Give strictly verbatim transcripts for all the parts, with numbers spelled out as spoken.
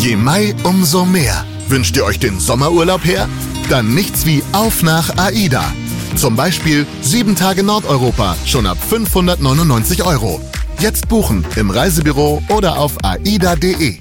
Je Mai, umso mehr. Wünscht ihr euch den Sommerurlaub her? Dann nichts wie auf nach AIDA. Zum Beispiel sieben Tage Nordeuropa, schon ab fünfhundertneunundneunzig Euro. Jetzt buchen im Reisebüro oder auf aida punkt de.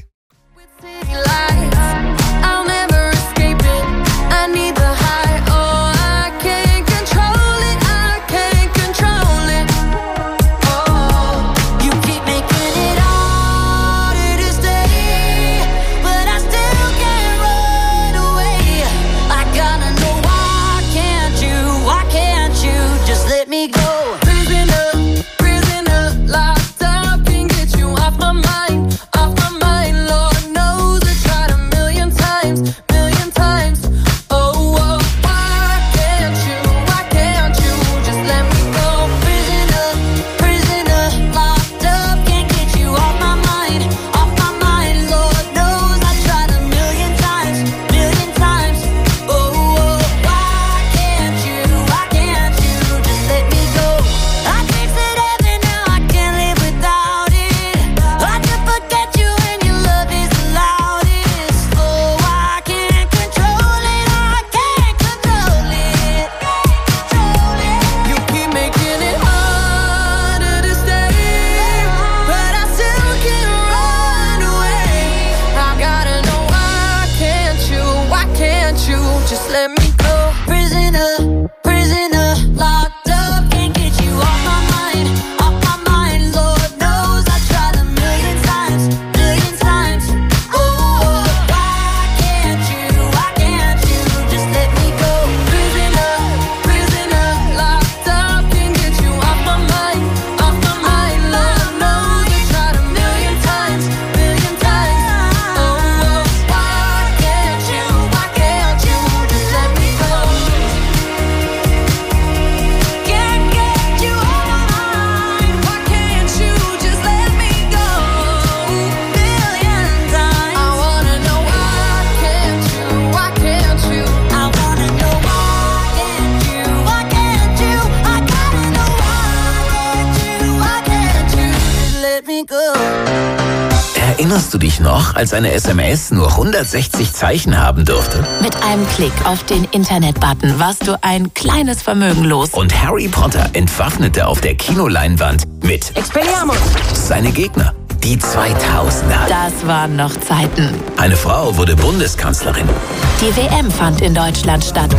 Erinnerst du dich noch, als eine S M S nur hundertsechzig Zeichen haben durfte? Mit einem Klick auf den Internet-Button warst du ein kleines Vermögen los. Und Harry Potter entwaffnete auf der Kinoleinwand mit Expelliarmus seine Gegner, die zweitausender. Das waren noch Zeiten. Eine Frau wurde Bundeskanzlerin. Die W M fand in Deutschland statt.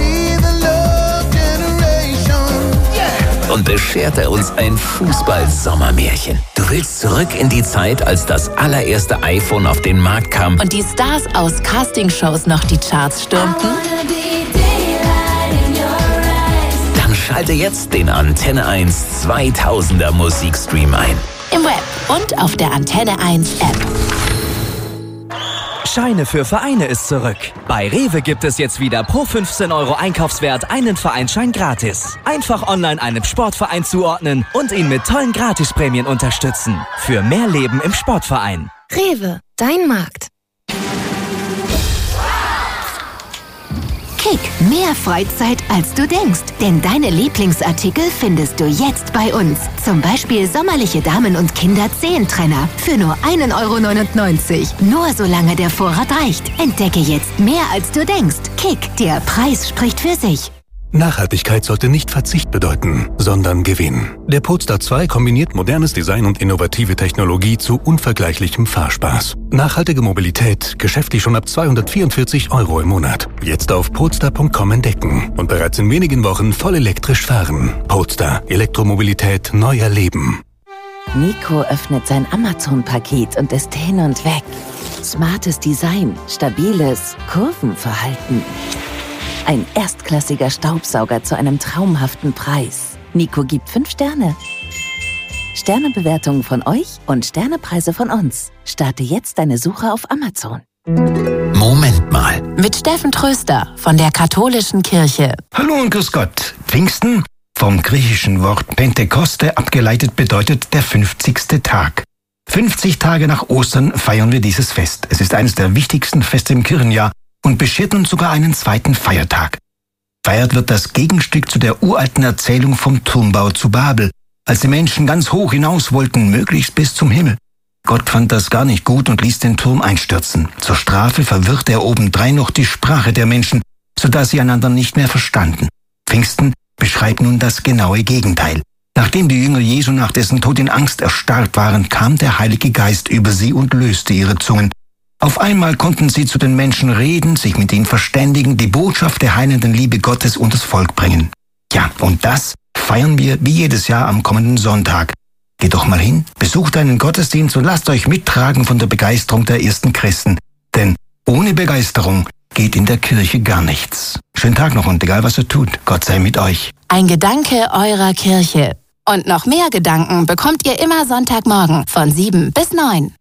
Und bescherte uns ein Fußball-Sommermärchen. Du willst zurück in die Zeit, als das allererste iPhone auf den Markt kam. Und die Stars aus Castingshows noch die Charts stürmten. Dann schalte jetzt den Antenne eins zweitausender Musikstream ein. Im Web und auf der Antenne eins App. Scheine für Vereine ist zurück. Bei Rewe gibt es jetzt wieder pro fünfzehn Euro Einkaufswert einen Vereinsschein gratis. Einfach online einem Sportverein zuordnen und ihn mit tollen Gratisprämien unterstützen. Für mehr Leben im Sportverein. Rewe, dein Markt. Kick, mehr Freizeit als du denkst. Denn deine Lieblingsartikel findest du jetzt bei uns. Zum Beispiel sommerliche Damen- und Kinder-Zehentrenner für nur ein Euro neunundneunzig. Nur solange der Vorrat reicht. Entdecke jetzt mehr als du denkst. Kick, der Preis spricht für sich. Nachhaltigkeit sollte nicht Verzicht bedeuten, sondern Gewinn. Der Polestar zwei kombiniert modernes Design und innovative Technologie zu unvergleichlichem Fahrspaß. Nachhaltige Mobilität, geschäftlich schon ab zweihundertvierundvierzig Euro im Monat. Jetzt auf polestar punkt com entdecken und bereits in wenigen Wochen voll elektrisch fahren. Polestar, Elektromobilität neu erleben. Nico öffnet sein Amazon-Paket und ist hin und weg. Smartes Design, stabiles Kurvenverhalten. Ein erstklassiger Staubsauger zu einem traumhaften Preis. Nico gibt fünf Sterne. Sternebewertungen von euch und Sternepreise von uns. Starte jetzt deine Suche auf Amazon. Moment mal. Mit Steffen Tröster von der Katholischen Kirche. Hallo und grüß Gott. Pfingsten, vom griechischen Wort Pentekoste abgeleitet, bedeutet der fünfzigste Tag. fünfzig Tage nach Ostern feiern wir dieses Fest. Es ist eines der wichtigsten Feste im Kirchenjahr und beschert uns sogar einen zweiten Feiertag. Feiert wird das Gegenstück zu der uralten Erzählung vom Turmbau zu Babel, als die Menschen ganz hoch hinaus wollten, möglichst bis zum Himmel. Gott fand das gar nicht gut und ließ den Turm einstürzen. Zur Strafe verwirrte er obendrein noch die Sprache der Menschen, sodass sie einander nicht mehr verstanden. Pfingsten beschreibt nun das genaue Gegenteil. Nachdem die Jünger Jesu nach dessen Tod in Angst erstarrt waren, kam der Heilige Geist über sie und löste ihre Zungen. Auf einmal konnten sie zu den Menschen reden, sich mit ihnen verständigen, die Botschaft der heilenden Liebe Gottes unter das Volk bringen. Ja, und das feiern wir wie jedes Jahr am kommenden Sonntag. Geht doch mal hin, besucht einen Gottesdienst und lasst euch mittragen von der Begeisterung der ersten Christen. Denn ohne Begeisterung geht in der Kirche gar nichts. Schönen Tag noch und egal was ihr tut, Gott sei mit euch. Ein Gedanke eurer Kirche. Und noch mehr Gedanken bekommt ihr immer Sonntagmorgen von sieben bis neun.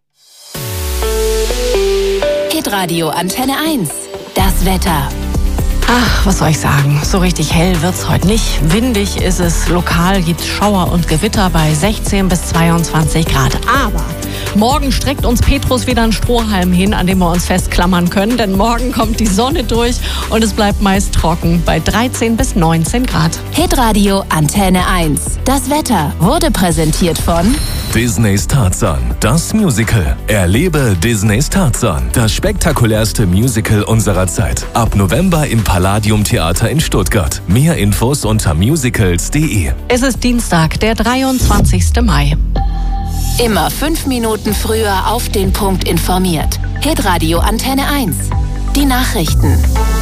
Hitradio Antenne eins. Das Wetter. Ach, was soll ich sagen? So richtig hell wird's heute nicht. Windig ist es. Lokal gibt's Schauer und Gewitter bei sechzehn bis zweiundzwanzig Grad. Aber morgen streckt uns Petrus wieder einen Strohhalm hin, an dem wir uns festklammern können. Denn morgen kommt die Sonne durch und es bleibt meist trocken bei dreizehn bis neunzehn Grad. Hitradio Antenne eins. Das Wetter wurde präsentiert von Disneys Tarzan, das Musical. Erlebe Disneys Tarzan, das spektakulärste Musical unserer Zeit. Ab November im Palladium Theater in Stuttgart. Mehr Infos unter musicals punkt de. Es ist Dienstag, der dreiundzwanzigsten Mai. Immer fünf Minuten früher auf den Punkt informiert. Hitradio Antenne eins. Die Nachrichten.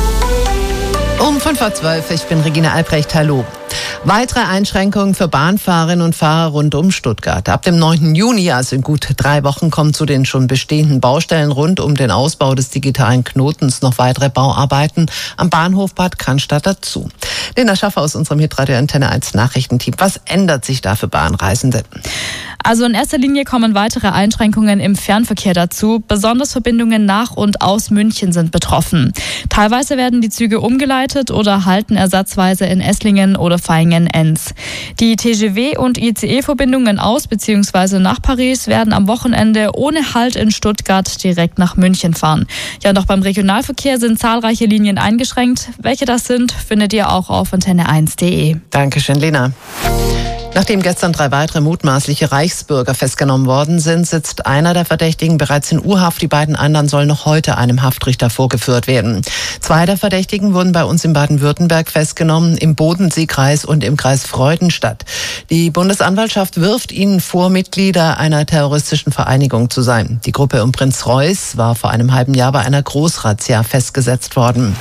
Um fünf Uhr zwölf, ich bin Regina Albrecht, hallo. Weitere Einschränkungen für Bahnfahrerinnen und Fahrer rund um Stuttgart. Ab dem neunten Juni, also in gut drei Wochen, kommen zu den schon bestehenden Baustellen rund um den Ausbau des digitalen Knotens noch weitere Bauarbeiten am Bahnhof Bad Cannstatt dazu. Lena Schaffer aus unserem Hitradio Antenne eins Nachrichtenteam. Was ändert sich da für Bahnreisende? Also in erster Linie kommen weitere Einschränkungen im Fernverkehr dazu. Besonders Verbindungen nach und aus München sind betroffen. Teilweise werden die Züge umgeleitet oder halten ersatzweise in Esslingen oder Vaihingen-Enns. Die T G V- und I C E-Verbindungen aus bzw. nach Paris werden am Wochenende ohne Halt in Stuttgart direkt nach München fahren. Ja, und auch beim Regionalverkehr sind zahlreiche Linien eingeschränkt. Welche das sind, findet ihr auch auf antenne eins punkt de. Dankeschön, Lena. Nachdem gestern drei weitere mutmaßliche Reichsbürger festgenommen worden sind, sitzt einer der Verdächtigen bereits in U-Haft. Die beiden anderen sollen noch heute einem Haftrichter vorgeführt werden. Zwei der Verdächtigen wurden bei uns in Baden-Württemberg festgenommen, im Bodenseekreis und im Kreis Freudenstadt. Die Bundesanwaltschaft wirft ihnen vor, Mitglieder einer terroristischen Vereinigung zu sein. Die Gruppe um Prinz Reuß war vor einem halben Jahr bei einer Großrazzia festgesetzt worden.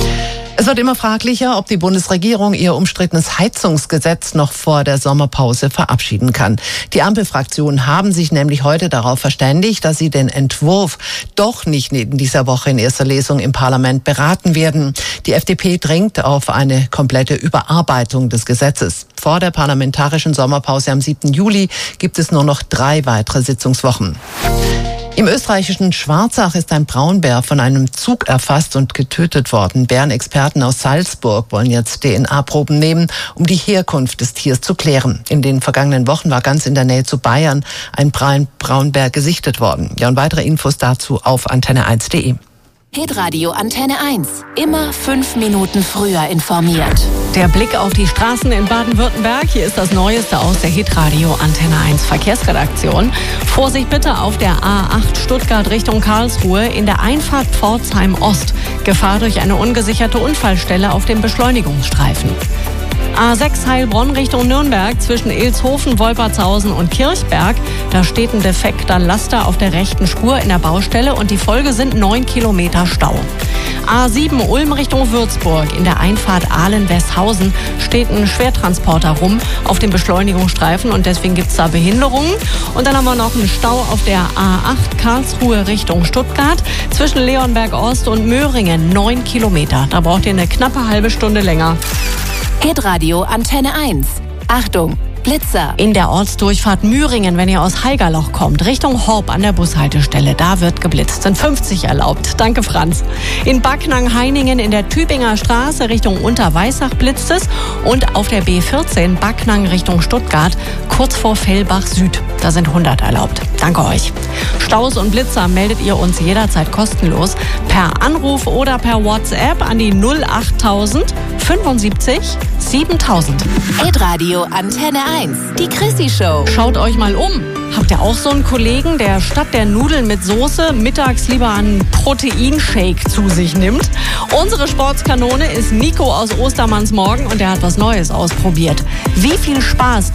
Es wird immer fraglicher, ob die Bundesregierung ihr umstrittenes Heizungsgesetz noch vor der Sommerpause verabschieden kann. Die Ampelfraktionen haben sich nämlich heute darauf verständigt, dass sie den Entwurf doch nicht in dieser Woche in erster Lesung im Parlament beraten werden. Die F D P drängt auf eine komplette Überarbeitung des Gesetzes. Vor der parlamentarischen Sommerpause am siebten Juli gibt es nur noch drei weitere Sitzungswochen. Im österreichischen Schwarzach ist ein Braunbär von einem Zug erfasst und getötet worden. Bärenexperten aus Salzburg wollen jetzt D N A-Proben nehmen, um die Herkunft des Tiers zu klären. In den vergangenen Wochen war ganz in der Nähe zu Bayern ein Braunbär gesichtet worden. Ja, und weitere Infos dazu auf antenne eins punkt de. Hitradio Antenne eins. Immer fünf Minuten früher informiert. Der Blick auf die Straßen in Baden-Württemberg. Hier ist das Neueste aus der Hitradio Antenne eins Verkehrsredaktion. Vorsicht bitte auf der A acht Stuttgart Richtung Karlsruhe in der Einfahrt Pforzheim Ost. Gefahr durch eine ungesicherte Unfallstelle auf dem Beschleunigungsstreifen. A sechs Heilbronn Richtung Nürnberg zwischen Ilshofen, Wolpertshausen und Kirchberg. Da steht ein defekter Laster auf der rechten Spur in der Baustelle und die Folge sind neun Kilometer Stau. A sieben Ulm Richtung Würzburg in der Einfahrt Ahlen-Westhausen steht ein Schwertransporter rum auf dem Beschleunigungsstreifen und deswegen gibt es da Behinderungen. Und dann haben wir noch einen Stau auf der A acht Karlsruhe Richtung Stuttgart zwischen Leonberg Ost und Möhringen, neun Kilometer. Da braucht ihr eine knappe halbe Stunde länger. Hitradio Antenne eins. Achtung, Blitzer. In der Ortsdurchfahrt Mühringen, wenn ihr aus Haigerloch kommt, Richtung Horb an der Bushaltestelle, da wird geblitzt. Sind fünfzig erlaubt. Danke, Franz. In Backnang-Heiningen in der Tübinger Straße Richtung Unterweissach blitzt es. Und auf der B vierzehn Backnang Richtung Stuttgart, kurz vor Fellbach Süd. Da sind hundert erlaubt. Danke euch. Staus und Blitzer meldet ihr uns jederzeit kostenlos per Anruf oder per WhatsApp an die null achttausend fünfundsiebzig siebentausend. Hitradio Antenne eins, die Chrissy Show. Schaut euch mal um. Habt ihr auch so einen Kollegen, der statt der Nudeln mit Soße mittags lieber einen Proteinshake zu sich nimmt? Unsere Sportskanone ist Nico aus Ostermannsmorgen und der hat was Neues ausprobiert. Wie viel Spaß